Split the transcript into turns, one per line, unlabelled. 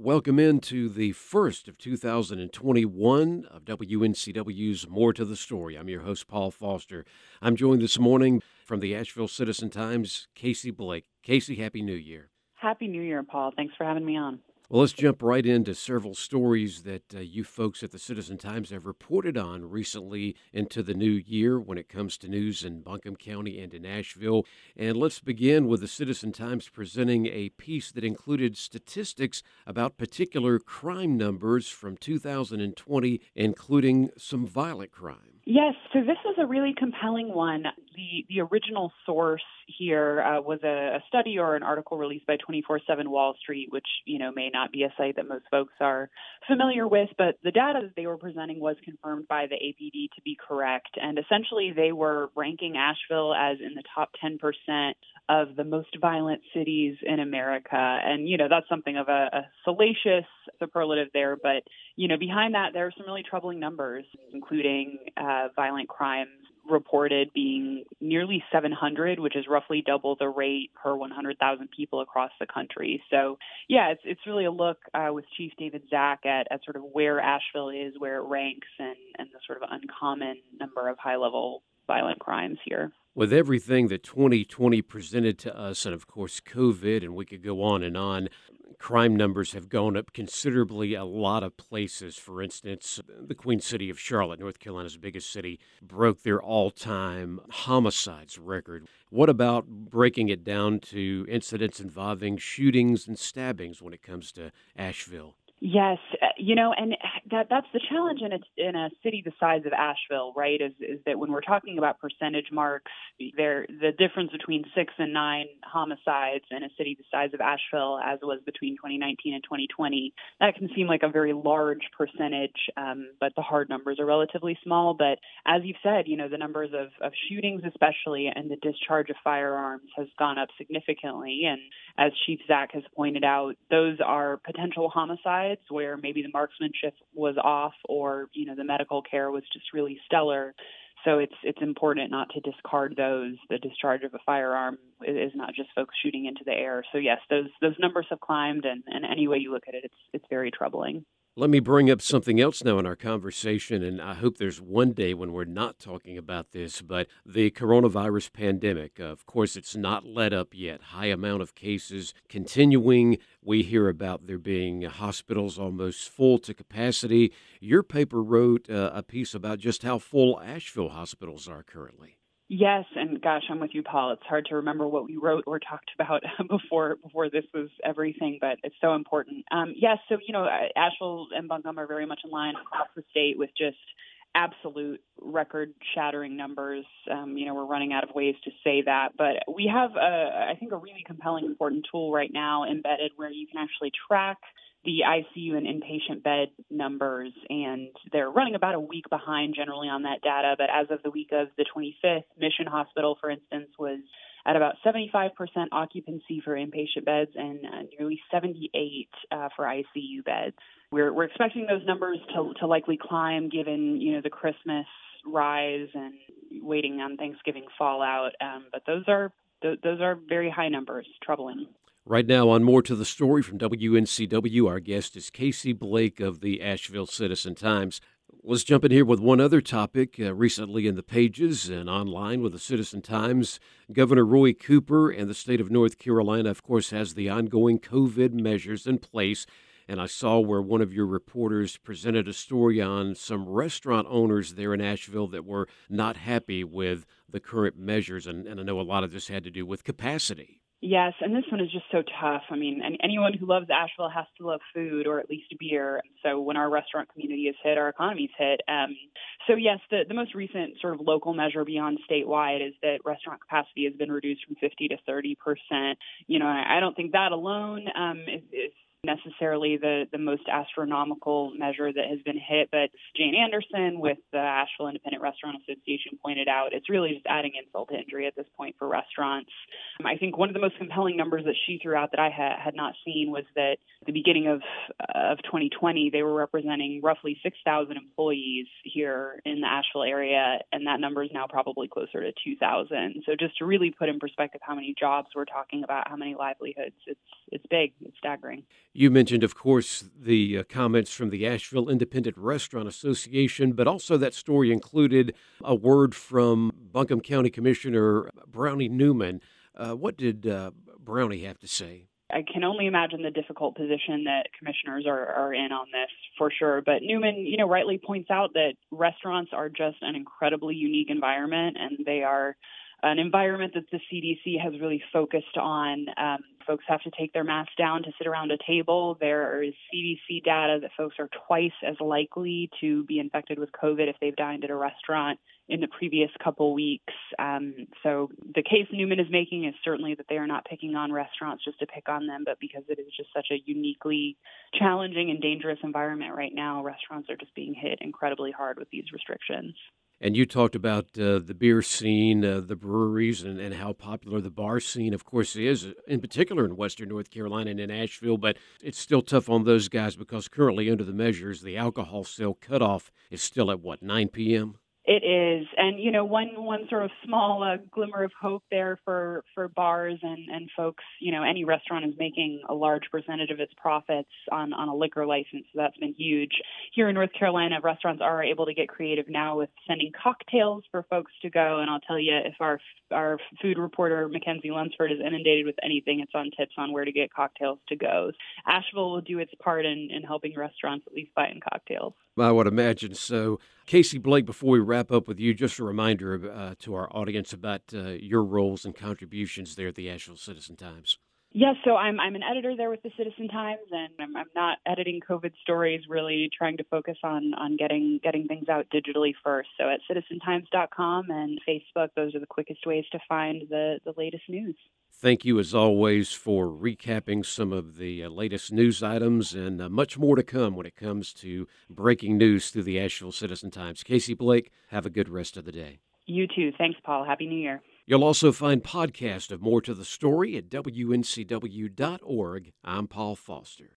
Welcome into the first of 2021 of WNCW's More to the Story. I'm your host, Paul Foster. I'm joined this morning from the Asheville Citizen-Times, Casey Blake. Casey, Happy New Year.
Happy New Year, Paul. Thanks for having me on.
Well, let's jump right into several stories that you folks at the Citizen-Times have reported on recently into the new year when it comes to news in Buncombe County and in Asheville. And let's begin with the Citizen-Times presenting a piece that included statistics about particular crime numbers from 2020, including some violent crime.
Yes, so this is a really compelling one. The original source here was a study or an article released by 24/7 Wall Street, which, may not be a site that most folks are familiar with, but the data that they were presenting was confirmed by the APD to be correct. And essentially, they were ranking Asheville as in the top 10% of the most violent cities in America. And, that's something of a salacious superlative there. But, behind that, there are some really troubling numbers, including violent crimes reported being nearly 700, which is roughly double the rate per 100,000 people across the country. So, yeah, it's really a look with Chief David Zak at sort of where Asheville is, where it ranks, and the sort of uncommon number of high-level violent crimes here.
With everything that 2020 presented to us, and of course COVID, and we could go on, crime numbers have gone up considerably a lot of places. For instance, the Queen City of Charlotte, North Carolina's biggest city, broke their all-time homicides record. What about breaking it down to incidents involving shootings and stabbings when it comes to Asheville?
Yes, and that's the challenge in a city the size of Asheville, right, is that when we're talking about percentage marks, the difference between 6 and 9 homicides in a city the size of Asheville, as was between 2019 and 2020, that can seem like a very large percentage, but the hard numbers are relatively small. But as you've said, the numbers of shootings especially and the discharge of firearms has gone up significantly. And as Chief Zak has pointed out, those are potential homicides where maybe the marksmanship was off or, the medical care was just really stellar. So it's important not to discard those. The discharge of a firearm is not just folks shooting into the air. So yes, those numbers have climbed, and any way you look at it, it's very troubling.
Let me bring up something else now in our conversation, and I hope there's one day when we're not talking about this, but the coronavirus pandemic. Of course, it's not let up yet. High amount of cases continuing. We hear about there being hospitals almost full to capacity. Your paper wrote a piece about just how full Asheville hospitals are currently.
Yes, and gosh, I'm with you, Paul. It's hard to remember what we wrote or talked about before this was everything, but it's so important. Yes, so, Asheville and Buncombe are very much in line across the state with just absolute record-shattering numbers. We're running out of ways to say that, but we have, I think, a really compelling, important tool right now embedded where you can actually track the ICU and inpatient bed numbers, and they're running about a week behind generally on that data. But as of the week of the 25th, Mission Hospital, for instance, was at about 75% occupancy for inpatient beds and nearly 78 for ICU beds. We're expecting those numbers to likely climb given, the Christmas rise and waiting on Thanksgiving fallout. But those are very high numbers, troubling.
Right now on More to the Story from WNCW, our guest is Casey Blake of the Asheville Citizen-Times. Let's jump in here with one other topic. Recently in the pages and online with the Citizen-Times, Governor Roy Cooper and the state of North Carolina, of course, has the ongoing COVID measures in place. And I saw where one of your reporters presented a story on some restaurant owners there in Asheville that were not happy with the current measures. And I know a lot of this had to do with capacity.
Yes, and this one is just so tough. I mean, and anyone who loves Asheville has to love food or at least beer. So when our restaurant community is hit, our economy's hit. So yes, the most recent sort of local measure beyond statewide is that restaurant capacity has been reduced from 50 to 30%. I don't think that alone is necessarily the most astronomical measure that has been hit, but Jane Anderson with the Asheville Independent Restaurant Association pointed out it's really just adding insult to injury at this point for restaurants. I think one of the most compelling numbers that she threw out that I had not seen was that at the beginning of 2020, they were representing roughly 6,000 employees here in the Asheville area, and that number is now probably closer to 2,000. So just to really put in perspective how many jobs we're talking about, how many livelihoods, it's big, it's staggering.
You mentioned, of course, the comments from the Asheville Independent Restaurant Association, but also that story included a word from Buncombe County Commissioner Brownie Newman. What did Brownie have to say?
I can only imagine the difficult position that commissioners are in on this, for sure. But Newman, rightly points out that restaurants are just an incredibly unique environment, and they are an environment that the CDC has really focused on. Folks have to take their masks down to sit around a table. There is CDC data that folks are twice as likely to be infected with COVID if they've dined at a restaurant in the previous couple weeks. So the case Newman is making is certainly that they are not picking on restaurants just to pick on them, but because it is just such a uniquely challenging and dangerous environment right now, restaurants are just being hit incredibly hard with these restrictions.
And you talked about the beer scene, the breweries, and how popular the bar scene, of course, is, in particular in Western North Carolina and in Asheville. But it's still tough on those guys because currently under the measures, the alcohol sale cutoff is still at, 9 p.m.?
It is. And, one sort of small glimmer of hope there for bars and folks, any restaurant is making a large percentage of its profits on a liquor license. So that's been huge. Here in North Carolina, restaurants are able to get creative now with sending cocktails for folks to go. And I'll tell you, if our food reporter, Mackenzie Lunsford, is inundated with anything, it's on tips on where to get cocktails to go. Asheville will do its part in helping restaurants at least buy in cocktails.
I would imagine so. Casey Blake, before we wrap up with you, just a reminder to our audience about your roles and contributions there at the Asheville Citizen-Times.
Yes, so I'm an editor there with the Citizen-Times, and I'm not editing COVID stories, really trying to focus on getting things out digitally first. So at citizen-times.com and Facebook, those are the quickest ways to find the latest news.
Thank you, as always, for recapping some of the latest news items and much more to come when it comes to breaking news through the Asheville Citizen-Times. Casey Blake, have a good rest of the day.
You too. Thanks, Paul. Happy New Year.
You'll also find podcasts of More to the Story at WNCW.org. I'm Paul Foster.